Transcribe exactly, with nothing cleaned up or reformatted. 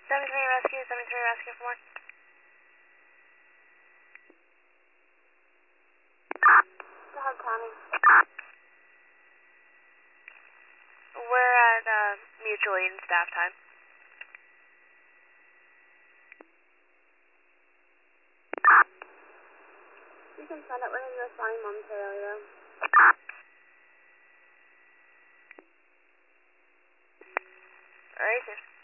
seventy-three rescue, seventy-three rescue for one. Dog County. We're at uh, mutual aid and staff time. You can send it. We're going to be responding momentarily, though. Alright, sir.